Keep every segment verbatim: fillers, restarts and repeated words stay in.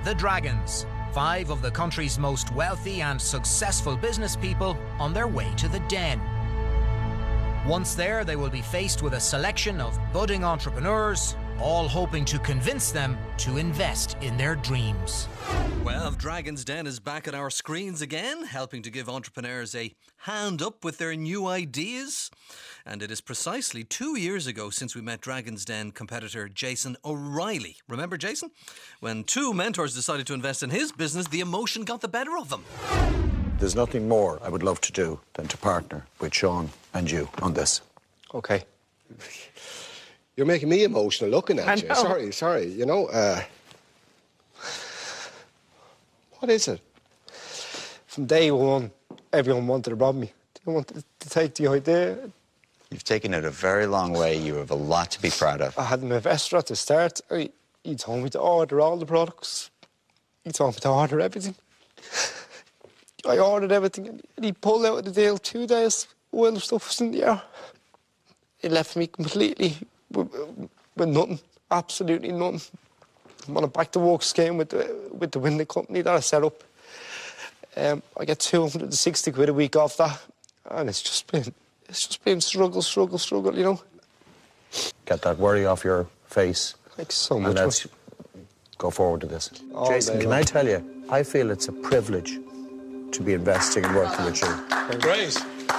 the Dragons, five of the country's most wealthy and successful business people on their way to the Den. Once there, they will be faced with a selection of budding entrepreneurs, all hoping to convince them to invest in their dreams. Well, Dragon's Den is back on our screens again, helping to give entrepreneurs a hand up with their new ideas. And it is precisely two years ago since we met Dragon's Den competitor Jason O'Reilly. Remember Jason? When two mentors decided to invest in his business, the emotion got the better of them. There's nothing more I would love to do than to partner with Sean and you on this. Okay. You're making me emotional looking at I you. know. Sorry, sorry. You know, uh... what is it? From day one, everyone wanted to rob me. They wanted to take the idea. You've taken it a very long way. You have a lot to be proud of. I had an investor at the start. I, he told me to order all the products. He told me to order everything. I ordered everything and he pulled out of the deal two days while the stuff was in the air. It left me completely with, with nothing, absolutely nothing. I'm on a back-to-work scheme with the, with the winning company that I set up. Um, I get two hundred sixty quid a week off that, and it's just been, it's just been struggle, struggle, struggle, you know. Get that worry off your face. Thanks so and much. let's go forward to this. All Jason, day can long. I tell you, I feel it's a privilege to be investing and working with you. Great.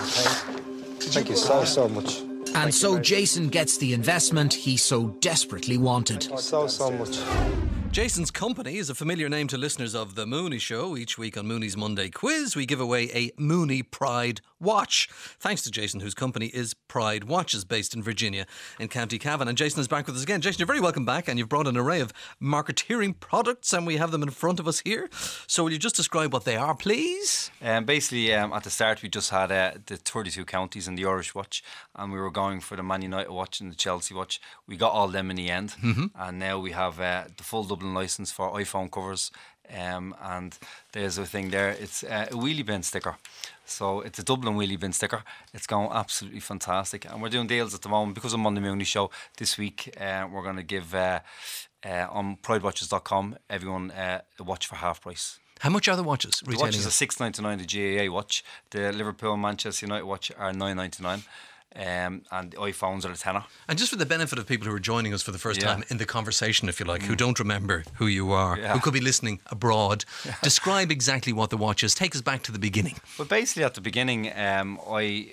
Thank you so, so much. And so Jason gets the investment he so desperately wanted. So, so much. Jason's company is a familiar name to listeners of The Mooney Show. Each week on Mooney's Monday Quiz, we give away a Mooney Pride watch. Thanks to Jason, whose company is Pride Watches, based in Virginia, in County Cavan. And Jason is back with us again. Jason, you're very welcome back, and you've brought an array of marketeering products, and we have them in front of us here. So will you just describe what they are, please? Um, basically, um, at the start, we just had uh, the thirty-two counties and the Irish watch, and we were going for the Man United watch and the Chelsea watch. We got all them in the end, mm-hmm. and now we have uh, the full Dublin licence for iPhone covers, um, and there's a thing there. It's uh, a wheelie bin sticker. So it's a Dublin wheelie bin sticker. It's going absolutely fantastic, and we're doing deals at the moment because I'm on the Mooney Show this week. Uh, we're going to give uh, uh, on pride watches dot com everyone uh, a watch for half price. How much are the watches? The watches are six ninety-nine. The G A A watch, the Liverpool and Manchester United watch are nine ninety-nine. Um, and the iPhones are a tenner. And just for the benefit of people who are joining us for the first Yeah. time in the conversation, if you like, mm. who don't remember who you are, Yeah. who could be listening abroad, yeah. describe exactly what the watch is. Take us back to the beginning. Well, basically at the beginning, um, I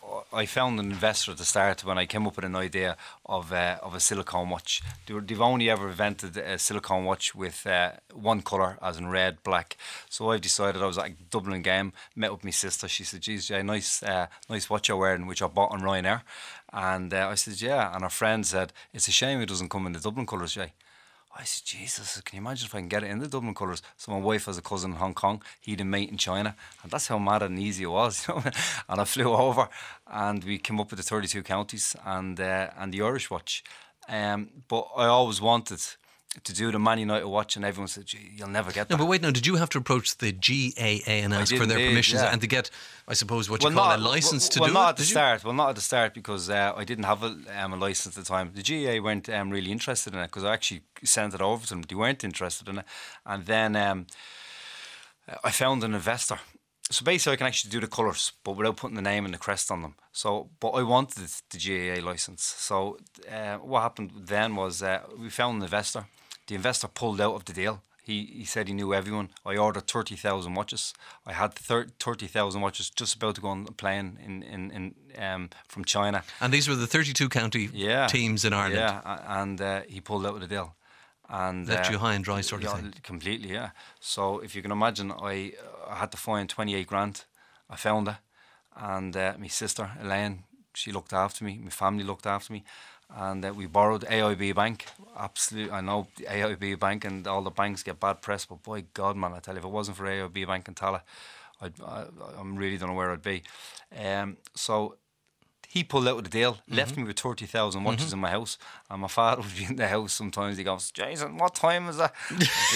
I found an investor at the start when I came up with an idea of uh, of a silicone watch. They were, they've only ever invented a silicone watch with uh, one colour, as in red, black. So I've decided, I was at Dublin game, met with my sister. She said, "Geez, Jay, nice, uh, nice watch you're wearing," which I bought on Ryanair. And uh, I said, "Yeah." And her friend said, "It's a shame it doesn't come in the Dublin colours, Jay." I said, "Jesus, can you imagine if I can get it in the Dublin colours?" So my wife has a cousin in Hong Kong, he had a mate in China, and that's how mad and easy it was, you know. And I flew over, and we came up with the thirty-two counties and uh, and the Irish watch. Um, but I always wanted to do the Man United watch, and everyone said, "Gee, you'll never get that." No, but wait, now, did you have to approach the G A A and ask I for did their indeed, permissions yeah. and to get, I suppose, what you Well, call not- a license well, to well, do not it? at the Did you? start. Well, not at the start because uh, I didn't have a, um, a license at the time. The G A A weren't um, really interested in it because I actually sent it over to them. They weren't interested in it, and then um, I found an investor. So basically, I can actually do the colours, but without putting the name and the crest on them. So, but I wanted the G A A licence. So, uh, what happened then was uh, we found an investor. The investor pulled out of the deal. He he said he knew everyone. I ordered thirty thousand watches. I had thirty thousand watches just about to go on a plane in in, in um from China. And these were the thirty-two county Yeah. teams in Ireland. Yeah, a- and uh, he pulled out of the deal. And Left uh, you high and dry, sort of yeah, thing. Completely, yeah. So if you can imagine, I I had to find twenty-eight grand. I found it, and uh, my sister Elaine, she looked after me. My family looked after me, and uh, we borrowed A I B Bank. Absolutely, I know the A I B Bank and all the banks get bad press, but boy, God, man, I tell you, if it wasn't for A I B Bank and Tala, I'd, I, I'm really don't know where I'd be. Um, so he pulled out of the deal, mm-hmm. left me with thirty thousand watches mm-hmm. in my house, and my father would be in the house sometimes. He goes, Jason, what time is that?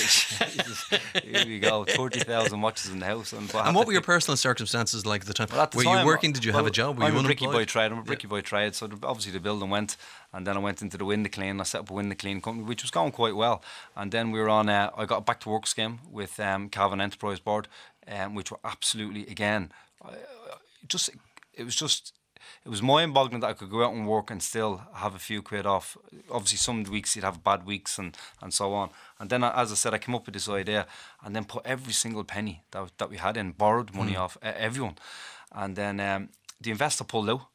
Said, here we go, thirty thousand watches in the house. And, and what were your personal circumstances like at the time? Well, at the were time, you working? Did you well, have a job? Were I'm you a bricky unemployed? boy trade. I'm a bricky yeah. boy trade. So the, obviously the building went, and then I went into the window clean. I set up a window clean company, which was going quite well. And then we were on. Uh, I got a back to work scheme with um, Cavan Enterprise Board, um, which were absolutely again, uh, just it was just. It was mind-boggling that I could go out and work and still have a few quid off. Obviously, some weeks you'd have bad weeks and, and so on. And then, as I said, I came up with this idea and then put every single penny that, that we had in, borrowed money mm. off uh, everyone. And then um, the investor pulled out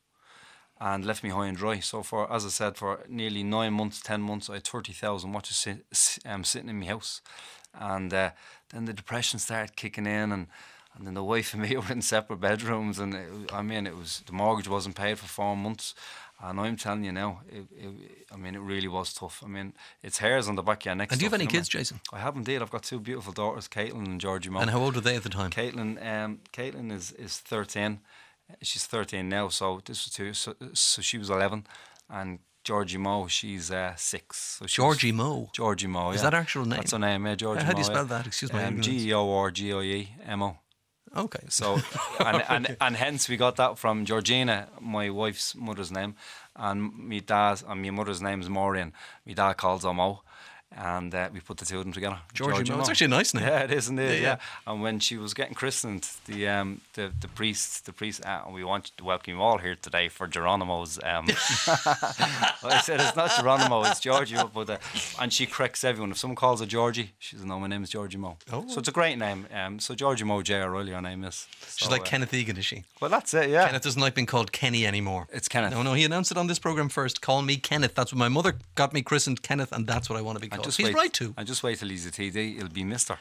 and left me high and dry. So, for as I said, for nearly nine months, ten months, I had thirty thousand watches sit, um, sitting in my house. And uh, then the depression started kicking in, and And then the wife and me were in separate bedrooms, and it, I mean, it was the mortgage wasn't paid for four months, and I'm telling you now, it, it, I mean, it really was tough. I mean, it's hairs on the back of your neck. And do you have any you know, kids, Jason? I have indeed. I've got two beautiful daughters, Caitlin and Georgie Mo. And how old were they at the time? Caitlin, um, Caitlin is is thirteen. She's thirteen now, so this was two. So, so she was eleven, and Georgie Mo, she's uh, six. So she Georgie Mo? Georgie Mo, yeah. Is that her actual name? That's her name, yeah, Georgie Mo. How do you spell yeah. that? Excuse me. Um, G E O R G I E M O. Okay. So, and, and and hence we got that from Georgina, my wife's mother's name, and my dad, and my mother's name is Maureen. My dad calls her Mo, and uh, we put the two of them together. Georgie, Georgie Mo. Mo. It's actually a nice name. Yeah, it is indeed. Yeah, yeah. yeah. And when she was getting christened, the um the the priest, the priest, uh, and we want to welcome you all here today for Geronimo's. Um, well, I said it's not Geronimo, it's Georgie. But uh, and she corrects everyone. If someone calls her Georgie, she says, "No, my name is Georgie Mo." Oh. So it's a great name. Um, so Georgie Mo J. O'Reilly, her name is. She's so, like uh, Kenneth Egan, is she? Well, that's it. Yeah. Kenneth doesn't like being called Kenny anymore. It's Kenneth. No, no, he announced it on this program first. Call me Kenneth. That's what my mother got me christened, Kenneth, and that's what I want to be called. He's wait, right to. And just wait till he's a T D. It'll be Mister.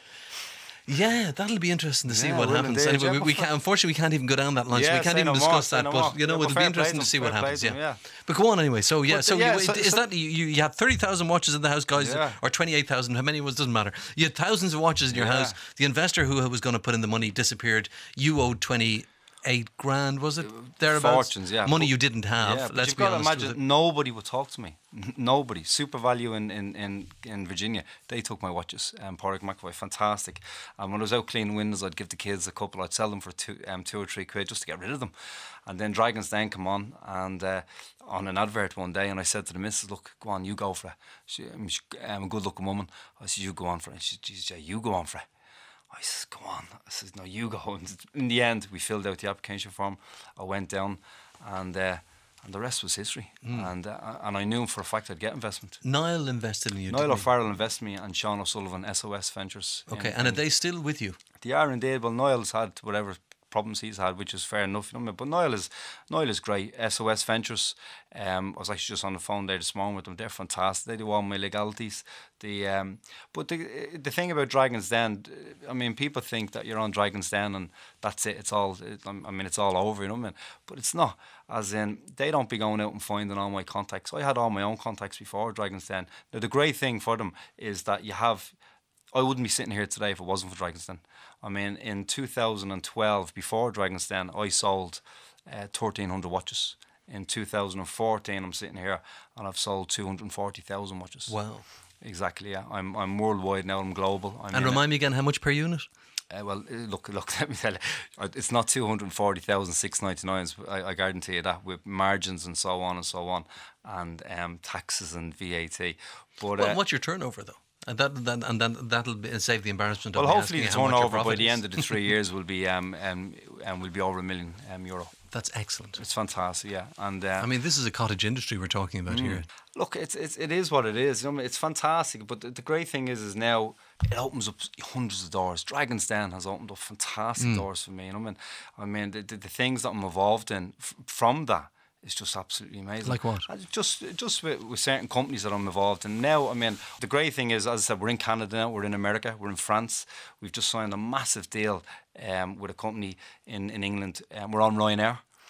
Yeah, that'll be interesting to see yeah, what happens. Indeed, anyway, yeah, we, we can't, unfortunately we can't even go down that line, yeah, so we can't even no discuss more, that. No but more. you know, yeah, it'll be interesting to see what happens. them, Yeah. yeah, but go on anyway. So yeah, but, so, yeah, you, so, is so, that you? You had thirty thousand watches in the house, guys, yeah. or twenty eight thousand? How many was doesn't matter. You had thousands of watches in your yeah. house. The investor who was going to put in the money disappeared. You owed twenty. Eight grand, was it? Thereabouts? Fortunes, yeah. Money but, you didn't have. Yeah, but let's you've be got to honest. imagine nobody would talk to me. Nobody. Super Value in, in, in, in Virginia, they took my watches. Um, Porrick McAvoy, fantastic. And when I was out cleaning windows, I'd give the kids a couple. I'd sell them for two, um, two or three quid just to get rid of them. And then Dragon's Den come on and uh, on an advert one day, and I said to the missus, "Look, go on, you go for it." She, um, she, um, a good-looking woman. I said, "You go on for it." She said, "Geez, yeah, you go on for it." I said, "Go on." I said, "No, you go." And in the end, we filled out the application form. I went down, and uh, and the rest was history. Mm. And uh, and I knew for a fact I'd get investment. Niall invested in you. Niall O'Farrell invested in me, and Sean O'Sullivan, S O S Ventures. Okay, in, and are in, they still with you? They are indeed. Well, Niall's had whatever problems he's had, which is fair enough. You know, but Niall is Niall is great. S O S Ventures. Um, I was actually just on the phone there this morning with them. They're fantastic. They do all my legalities. The um, but the the thing about Dragon's Den, I mean, people think that you're on Dragon's Den and that's it. It's all. It, I mean, it's all over. You know what I mean? But it's not. As in, they don't be going out and finding all my contacts. I had all my own contacts before Dragon's Den. Now, the great thing for them is that you have. I wouldn't be sitting here today if it wasn't for Dragon's Den. I mean, in two thousand twelve, before Dragon's Den, I sold uh, thirteen hundred watches. In two thousand fourteen, I'm sitting here and I've sold two hundred forty thousand watches. Wow. Exactly, yeah. I'm I'm worldwide now, I'm global. I'm and remind it. me again, how much per unit? Uh, well, look, look. Let me tell you, it's not two hundred forty thousand six ninety nine. I, I guarantee you that, with margins and so on and so on, and um, taxes and V A T. But well, uh, what's your turnover though? And that, that and then that'll be, save the embarrassment. Well, of hopefully the turnover by the is. end of the three years will be um um and will be over a million um, euro. That's excellent. It's fantastic, yeah. And uh, I mean, this is a cottage industry we're talking about mm. here. Look, it's, it's it is what it is. You know, it's fantastic. But the, the great thing is, is now it opens up hundreds of doors. Dragon's Den has opened up fantastic mm. doors for me. You know, I mean, I mean the, the, the things that I'm involved in f- from that. It's just absolutely amazing. Like what? Just just with, with certain companies that I'm involved in. Now, I mean, the great thing is, as I said, we're in Canada now, we're in America, we're in France. We've just signed a massive deal um, with a company in, in England. Um, we're on Ryanair.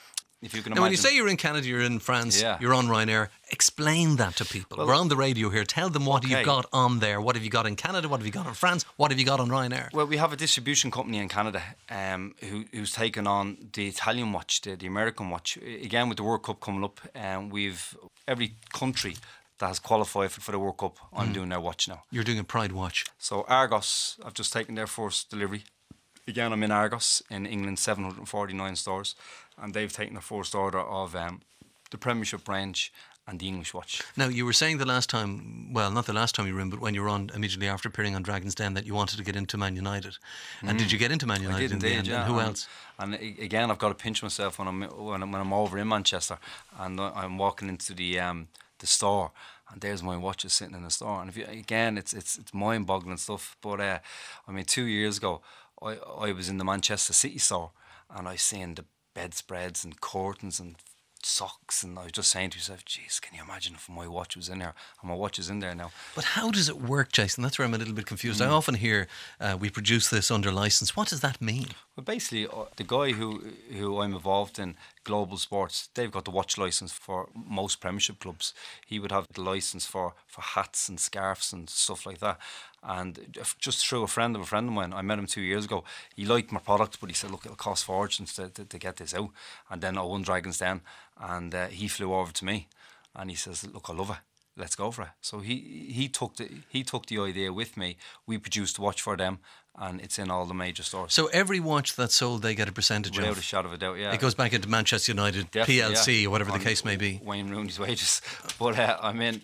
if you can Now, imagine. when you say you're in Canada, you're in France, Yeah. you're on Ryanair, explain that to people. Well, We're on the radio here. Tell them what okay. you've got on there. What have you got in Canada? What have you got in France? What have you got on Ryanair? Well, we have a distribution company in Canada um, who, who's taken on the Italian watch, the, the American watch. Again, with the World Cup coming up, um, we've every country that has qualified for, for the World Cup, I'm Mm. doing their watch now. You're doing a Pride watch. So Argos, I've just taken their first delivery. Again, I'm in Argos in England, seven hundred forty-nine stores, and they've taken the first order of um, the Premiership range and the English watch. Now, you were saying the last time, well, not the last time you were in, but when you were on immediately after appearing on Dragon's Den, that you wanted to get into Man United. And did you get into Man United I did in the indeed, end? yeah. And who and, else? And a- again, I've got to pinch myself when I'm when I'm, when I'm over in Manchester, and I- I'm walking into the um, the store, and there's my watches sitting in the store. And if you, again, it's it's it's mind-boggling stuff. But uh, I mean, two years ago, I I was in the Manchester City store, and I seen the bedspreads and curtains and socks, and I was just saying to myself, "Jeez, can you imagine if my watch was in there?" And my watch is in there now. But how does it work, Jason? That's where I'm a little bit confused. Mm. I often hear uh, we produce this under license. What does that mean? Well, basically, uh, the guy who who I'm involved in, Global Sports, they've got the watch license for most Premiership clubs. He would have the license for, for hats and scarves and stuff like that. And if- just through a friend of a friend of mine, I met him two years ago. He liked my product, but he said, "Look, it'll cost fortunes to, to, to get this out." And then I won Dragon's Den, and uh, he flew over to me, and he says, "Look, I love it. Let's go for it." So he he took the he took the idea with me. We produced the watch for them, and it's in all the major stores. So every watch that's sold, they get a percentage Without of. a shadow of a doubt, yeah. It goes back into Manchester United, Definitely, P L C, yeah. or whatever On the case may be. Wayne Rooney's wages. But uh, I mean,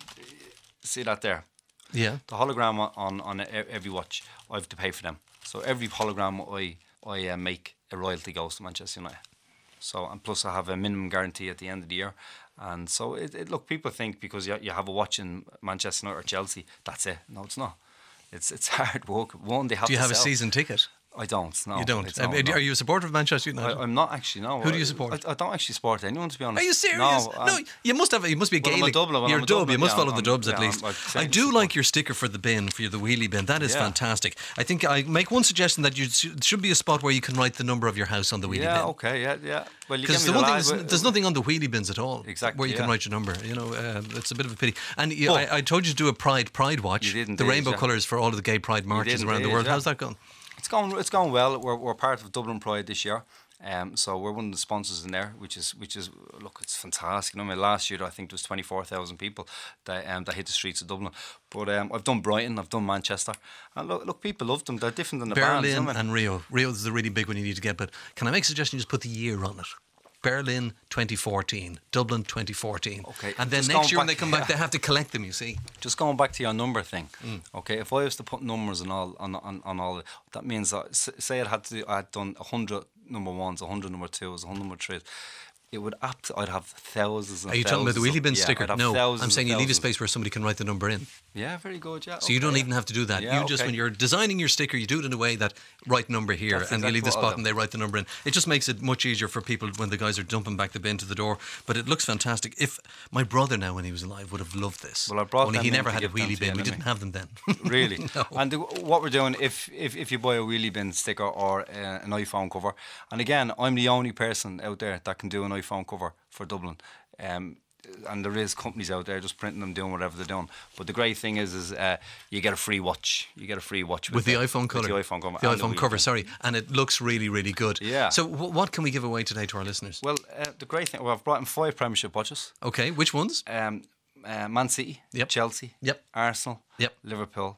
see that there? Yeah. The hologram on, on, on e- every watch, I have to pay for them. So every hologram I, I uh, make, a royalty goes to Manchester United. So, and plus I have a minimum guarantee at the end of the year. And so, it, it, look, people think because you, you have a watch in Manchester United or Chelsea, that's it. No, it's not. It's it's hard work. One, they have Do you to have a sell. season ticket? I don't, no. You don't. It's- I no, mean, no. Are you a supporter of Manchester United? I, I'm not actually, no. Who do you I- support? I, I don't actually support anyone, to be honest. Are you serious? No, No, I'm- you must have. You must be a Well, I'm a Gaelic. Dublin, well, You're I'm a a dub. You Dublin, must yeah, follow I'm- the Dubs yeah, at I'm least. like I saying do just like your sticker for the bin, for the wheelie bin. That is Yeah. fantastic. I think I make one suggestion that you sh- should be a spot where you can write the number of your house on the wheelie Yeah, bin. okay, yeah, yeah. Well, you Because get the me one thing the is, lad- there's nothing on the wheelie bins at all. Exactly, where you can yeah. write your number. You know, uh, it's a bit of a pity. And you, But- I, I told you to do a Pride Pride watch. You did the indeed, rainbow yeah. colours for all of the gay Pride marches did around the indeed, world. yeah. How's that going? It's going, it's going well. We're, we're part of Dublin Pride this year. Um, so we're one of the sponsors in there, which is which is look, it's fantastic. You know, I mean, last year I think there was twenty four thousand people that um, that hit the streets of Dublin. But um, I've done Brighton, I've done Manchester, and look, look, people love them. They're different than the bands. Berlin You know what I mean? and Rio. Rio is the really big one you need to get. But can I make a suggestion? Just put the year on it. Berlin twenty fourteen, Dublin twenty fourteen. Okay, And then just next going year when they back- come back, they have to collect them, you see. Just going back to your number thing, Mm. okay. If I was to put numbers and all on on, on all, that means that s- say I had to, do, I had done a hundred number ones, a hundred number twos, a hundred number threes. It would abs- I'd have thousands. And Are you talking about the thousands wheelie of- bin yeah, sticker? I'd have No, thousands I'm and saying you leave a thousands. space where somebody can write the number in. Yeah, very good. Yeah. So you don't okay. even have to do that. Yeah, you just, okay. when you're designing your sticker, you do it in a way that write number here, That's and you exactly leave the what I'll spot do. and they write the number in. It just makes it much easier for people when the guys are dumping back the bin to the door. But it looks fantastic. If my brother now, when he was alive, would have loved this. Well, I brought Only them he in never to had a give them wheelie to bin. you, We didn't didn't have them then. Really? No. And the, what we're doing, if, if if you buy a wheelie bin sticker or uh, an iPhone cover, and again, I'm the only person out there that can do an iPhone cover for Dublin. Um, and there is companies out there just printing them, doing whatever they're doing. But the great thing is, is uh, you get a free watch. You get a free watch With the iPhone with colour. the iPhone cover. The and iPhone wheelie cover, bin. sorry. And it looks really, really good. Yeah. So w- what can we give away today to our listeners? Well, uh, the great thing, well, I've brought in five Premiership watches. Okay, which ones? Um, uh, Man City, Yep. Chelsea, Yep. Arsenal, Yep. Liverpool,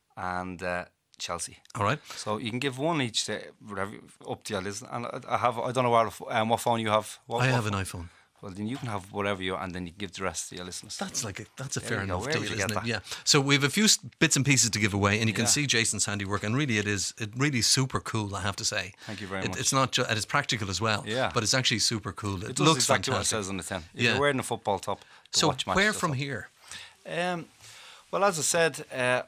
and uh, Chelsea. All right. So you can give one each to whatever, up to your list. And I- I have, I don't know what, um, what phone you have. What, I what have an phone? iPhone. Well, then you can have whatever you, and then you give the rest to your listeners. That's like a, that's a There fair you go. enough Where deal, would you isn't get it? that? Yeah. So we have a few s- bits and pieces to give away, and you can Yeah. see Jason's handiwork, and really it is it really super cool. I have to say. Thank you very It- much. It's not, ju- and it's practical as well. Yeah. But it's actually super cool. It, It does looks exactly fantastic. what it says on the tin. If Yeah. you're wearing a football top, the So watch matches where the from top. here? Um, well, as I said, uh,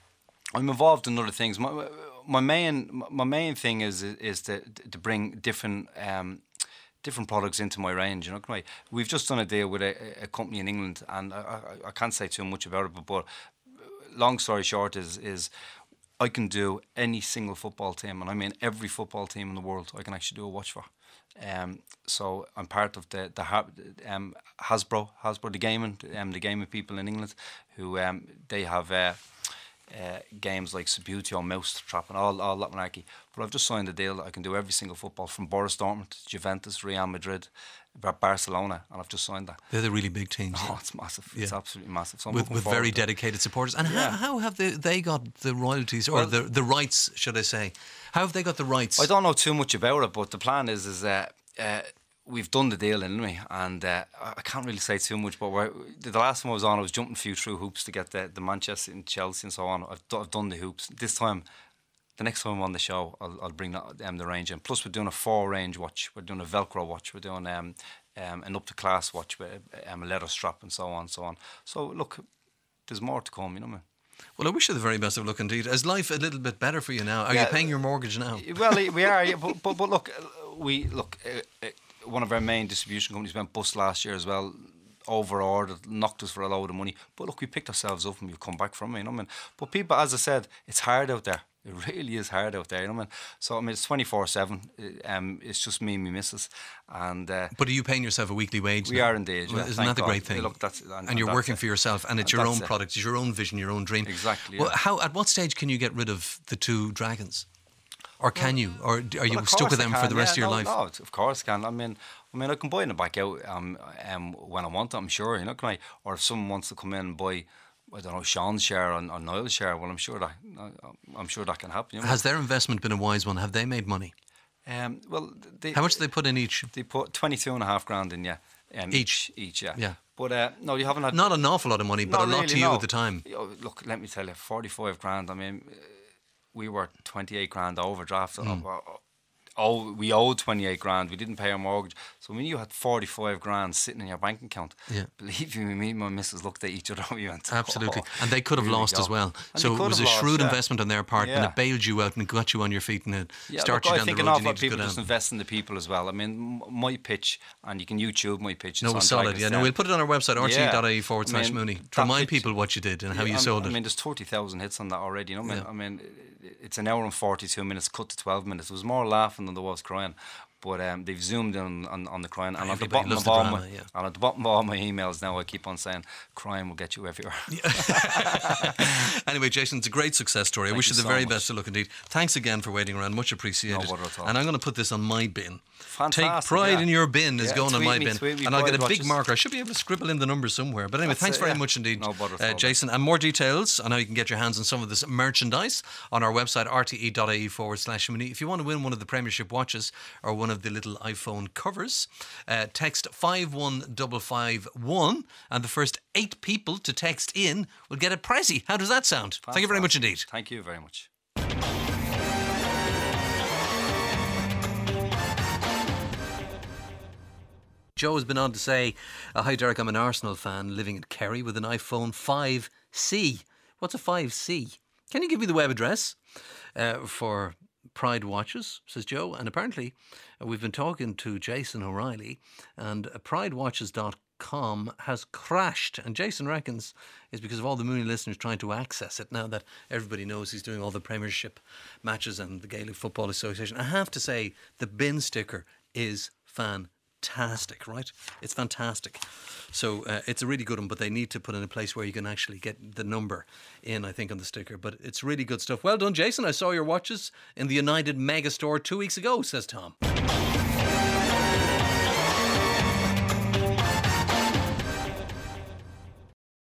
I'm involved in other things. My, my main my main thing is is to to bring different um, different products into my range. You know, right? We've just done a deal with a, a company in England, and I, I, I can't say too much about it. But, but long story short is is I can do any single football team, and I mean every football team in the world, I can actually do a watch for. Um, so I'm part of the the um, Hasbro, Hasbro, the gaming, um, the gaming people in England, who um, they have uh, uh, games like Subbuteo, Mousetrap, and all all that malarkey. But I've just signed a deal that I can do every single football from Boris Dortmund, Juventus, Real Madrid, Barcelona, and I've just signed that. They're the really big teams. Oh, it's massive. Yeah. It's absolutely massive. So I'm with looking with forward very to it. dedicated supporters. And Yeah. how, how have they, they got the royalties, or Well- the the rights, should I say? How have they got the rights? I don't know too much about it, but the plan is is uh, uh, we've done the deal anyway, and uh, I can't really say too much. But we're, the last time I was on, I was jumping a few through hoops to get the, the Manchester and Chelsea and so on. I've, do, I've done the hoops. This time, the next time I'm on the show, I'll, I'll bring that, um, the range in. Plus, we're doing a four range watch. We're doing a Velcro watch. We're doing um, um, an up to class watch with um, a leather strap and so on and so on. So look, there's more to come. You know what I mean? Well, I wish you the very best of luck indeed. Is life a little bit better for you now? Are Yeah. you paying your mortgage now? Well, we are, yeah, but, but but look, we look. Uh, uh, one of our main distribution companies went bust last year as well. Over ordered, knocked us for a load of money. But look, we picked ourselves up and we've come back from it. You know what I mean? But people, as I said, it's hard out there. It really is hard out there. You know what I mean? So I mean, it's twenty-four seven. Um, it's just me and my missus, and uh, But are you paying yourself a weekly wage we now? are indeed. Well, Yeah, isn't thank that the God. great thing? Look, that's, and, and and you're that's working it. for yourself, and it's And your that's own it. product, it's your own vision, your own dream. Exactly, Well, yeah. how? At what stage can you get rid of the two dragons, or can you, or d- are you Well, of stuck course with I them for can, the rest yeah, of your no, life? No, of course I can. I mean, I mean, I can buy them back out um, um, when I want it, I'm sure. You know, can I? Or if someone wants to come in and buy, I don't know, Sean's share or, or Niall's share, well, I'm sure that I'm sure that can happen. You know? Has their investment been a wise one? Have they made money? Um, well, they, How much do they put in each? They put twenty-two and a half grand in, yeah. Um, Each? each, yeah. Yeah. But uh, no, you haven't had Not an awful lot of money, but Not a lot really, to you no. at the time. Oh, look, let me tell you, forty-five grand. I mean, uh, we were twenty-eight grand overdraft. Mm. Uh, Oh, we owed twenty-eight grand. We didn't pay our mortgage. So when you had forty-five grand sitting in your bank account, Yeah. believe me, me and my missus looked at each other and we went, Absolutely. "Oh, And they could have here we lost go." as well. And So they it could was a have lost, shrewd yeah. investment on their part, and Yeah. it bailed you out and got you on your feet and it Yeah, started look, you I down think the an road awful you lot need of to go people down. just invest in the people as well. I mean, m- my pitch, and you can YouTube my pitch. No, it's it was on solid. Tigers Yeah, no, Den. we'll put it on our website, r t e dot i e Yeah. forward I slash mean, Mooney, to that remind pitch- people what you did and how Yeah, you I'm- sold I it. mean, there's thirty thousand hits on that already. You know, I mean, Yeah. I mean, it's an hour and forty-two minutes, cut to twelve minutes. There was more laughing than there was crying. But um, they've zoomed in on, on, on the crying. And at the Everybody bottom loves of the all drama, my yeah. and at the bottom of all my emails now, I keep on saying, "Crime will get you everywhere." Anyway, Jason, it's a great success story. I Thank wish you you the so very much. best of luck indeed. Thanks again for waiting around. Much appreciated. No bother at all. And I'm going to put this on my bin. Fantastic, Take pride yeah. in your bin is Yeah, going on tweet my me, bin. tweet me And I'll get a Pride big Watches. marker. I should be able to scribble in the numbers somewhere. But anyway, That's thanks it, very yeah. much indeed, No bother at uh, all. Jason. And more details on how you can get your hands on some of this merchandise on our website, r t e dot i e forward slash Mooney. If you want to win one of the Premiership watches or one of the little iPhone covers, uh, text five one five five one and the first eight people to text in will get a Prezi. How does that sound? Thank you very much indeed. Thank you very much. Joe has been on to say, uh, hi Derek, I'm an Arsenal fan living in Kerry with an iPhone five C. What's a five C? Can you give me the web address uh, for Pride Watches, says Joe. And apparently uh, we've been talking to Jason O'Reilly and uh, pride watches dot com has crashed. And Jason reckons it's because of all the Mooney listeners trying to access it now that everybody knows he's doing all the Premiership matches and the Gaelic Football Association. I have to say, the bin sticker is fantastic. Fantastic, right? It's fantastic. So uh, it's a really good one, but they need to put in a place where you can actually get the number in, I think, on the sticker. But it's really good stuff. Well done, Jason. I saw your watches in the United Mega Store two weeks ago, says Tom.